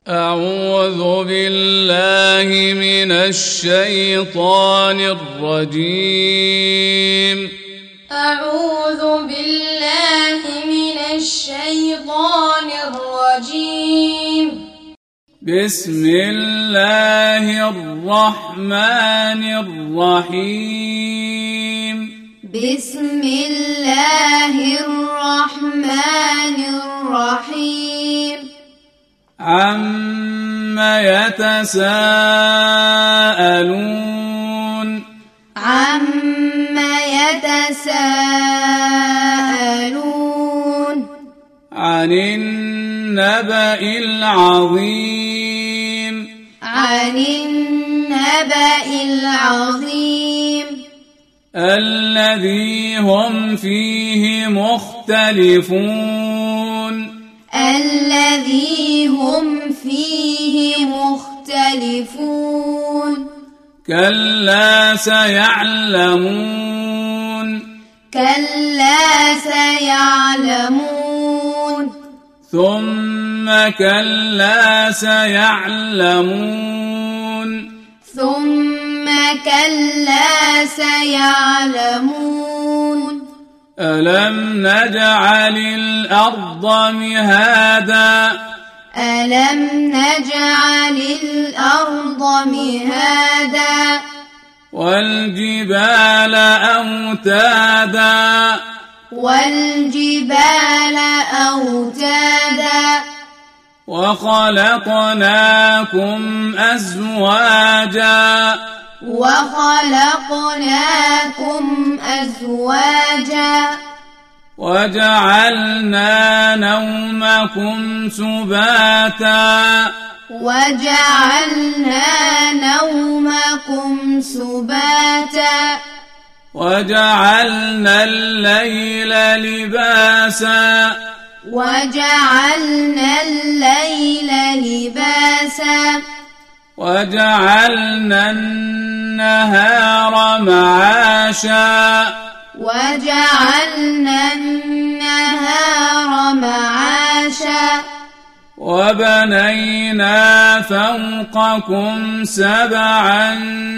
أعوذ بالله من الشيطان الرجيم. أعوذ بالله من الشيطان الرجيم. بسم الله الرحمن الرحيم. بسم الله الرحمن الرحيم. عما يتساءلون. عما يتساءلون. عن النبأ العظيم. عن النبأ العظيم. الذي هم فيه مختلفون. الذي هم فيه مختلفون. كلا سيعلمون. كلا سيعلمون. ثم كلا سيعلمون. ثم كلا سيعلمون. ألم نجعل الأرض مهادا. ألم نجعل الأرض مهادا. والجبال أوتادا. والجبال أوتادا. وخلقناكم أزواجا. وخلقناكم أزواجا. وجعلنا نومكم سباتا. وجعلنا نومكم سباتا. وجعلنا الليل لباسا. وجعلنا الليل لباسا. وجعلنا النهار معاشا. وجعلنا النهار معاشا. وبنينا فوقكم سبعا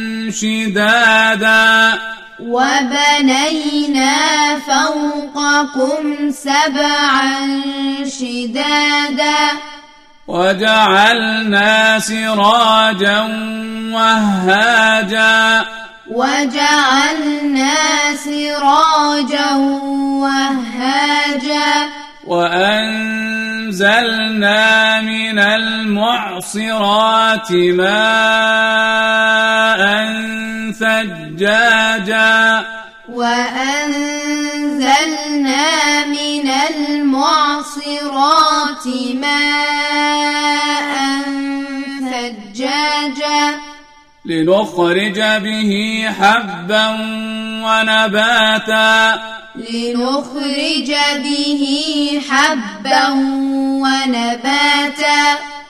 شدادا. وبنينا فوقكم سبعا شدادا. وجعلنا سراجا وهاجا. وجعلنا سراجا وهاجا. وأنزلنا من المعصرات ماء ثجاجا. وأنزلنا من المعصرات ماء ثجاجا. لنخرج به حبا ونباتا. لنخرج به حبا ونباتا.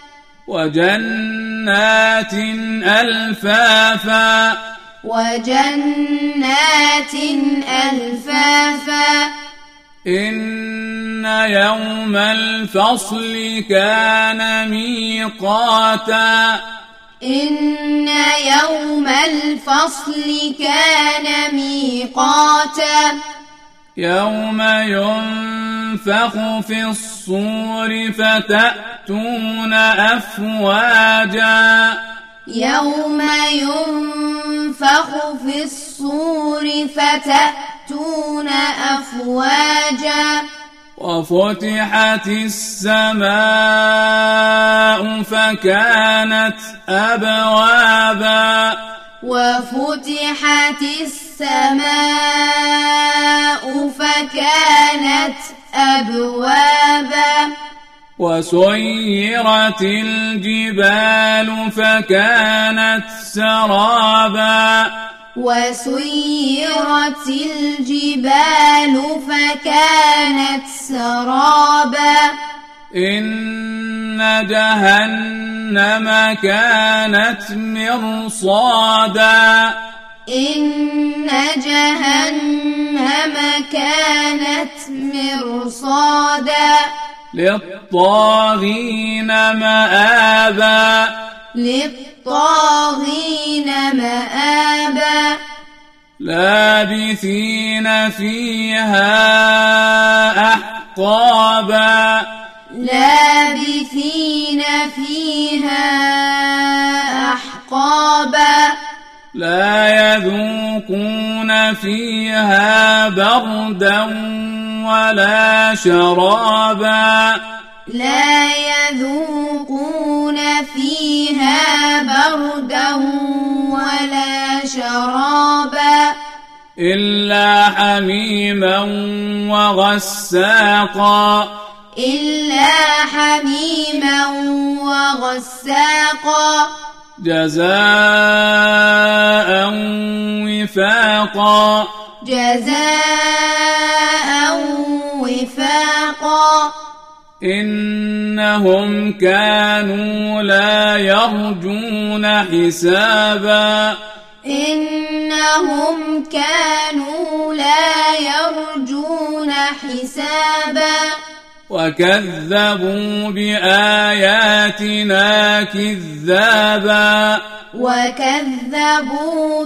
وجنات ألفافا. وجنات ألفافا. إن يوم الفصل كان ميقاتا. إن يوم الفصل كان ميقاتا. يوم ينفخ في الصور فتأتون أفواجا. يوم ينفخ في الصور فتأتون أفواجا. وفتحت السماء فكانت أبوابا. وفتحت السماء فكانت أبوابا. وسيرت الجبال فكانت سرابا. وسيرت الجبال فكانت سرابا. إن جهنم كانت مرصادا. إن جهنم كانت مرصادا. للطاغين مآبا للطاغين مآبا لابثين فيها أحقابا لابثين فيها أحقابا لا يذوقون فيها بردا ولا شرابا لا يذوقون فيها بردا ولا شرابا إلا حميما وغساقا إلا حميما وغساقا جزاء وفاقا جزاء وفاقا إنهم كانوا لا يرجون حسابا إنهم كانوا لا يرجون حسابا وكذبوا بآياتنا كذابا وكذبوا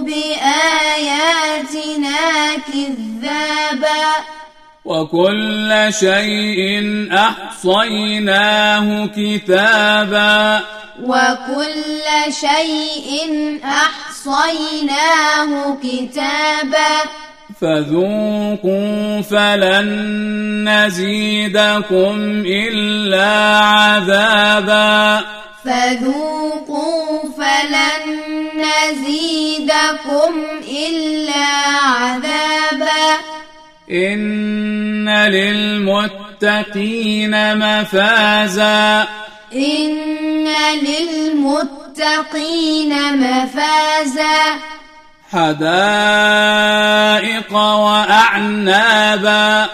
بآياتنا كذابا وكل شيء أحصيناه كتابا وكل شيء أحصيناه كتابا فذوقوا فلن نزيدكم إلا عذابا فذوقوا فلن نزيدكم إلا عذابا إن للمتقين مفازا إن للمتقين مفازا حدائق وأعنابا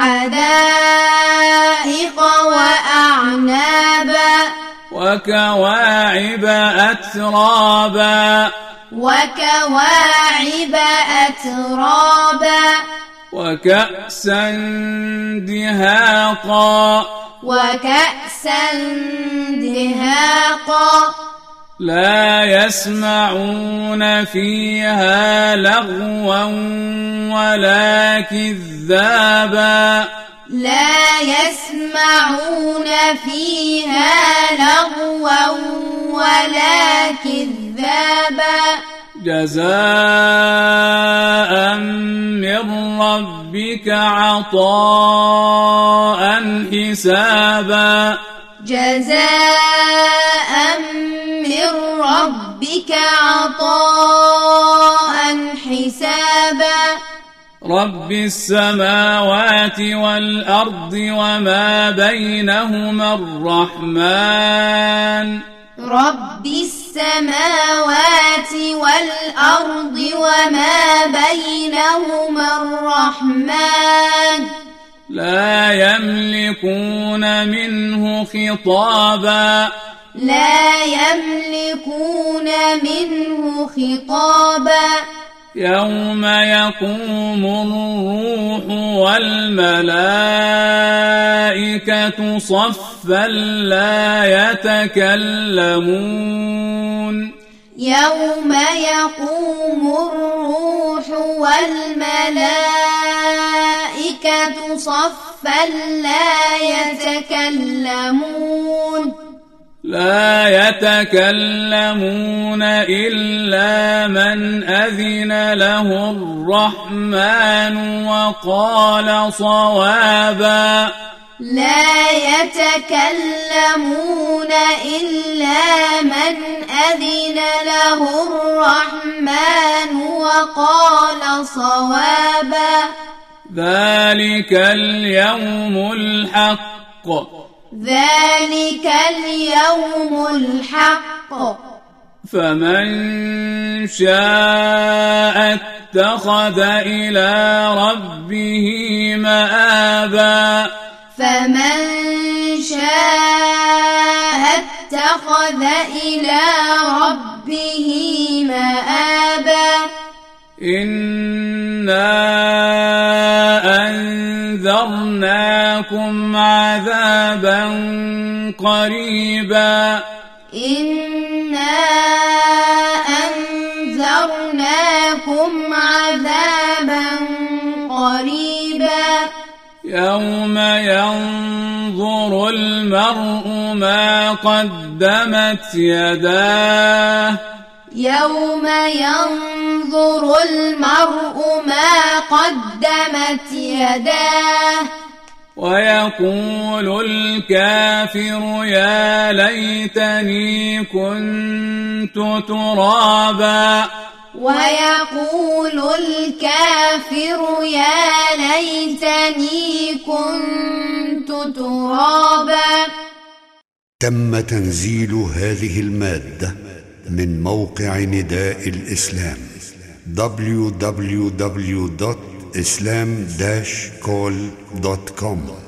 حدائق وأعنابا وكواعب أترابا وكواعب أترابا وكأسا دهاقا وكأسا دهاقا لا يسمعون فيها لغوا ولا كذابا لا يسمعون فيها لغوا ولا كذابا جزاء من ربك عطاء حسابا جزاء من ربك عطاء حسابا رب السماوات والأرض وما بينهما الرحمن رب السماوات والأرض وما بينهما الرحمن لا يملكون منه خطابا لا يملكون منه خطابا يوم يقوم الروح والملائكة صفا لا يتكلمون يوم يقوم الروح والملائكة صفا لا يتكلمون إلا من أذن له الرحمن وقال صوابا لا يتكلمون إلا من أذن له الرحمن وقال صوابا ذلك اليوم الحق ذلك اليوم الحق فمن شاء اتخذ إلى ربه مآبا فمن شاء اتخذ إلى ربه مآبا إنا أنذرناه أنذرناكم عذابا قريبا إنا أنذرناكم عذابا قريبا يوم ينظر المرء ما قدمت يداه يوم ينظر المرء ما قدمت يداه ويقول الكافر يا ليتني كنت ترابا ويقول الكافر يا ليتني كنت ترابا. تم تنزيل هذه المادة من موقع نداء الإسلام www.islam-call.com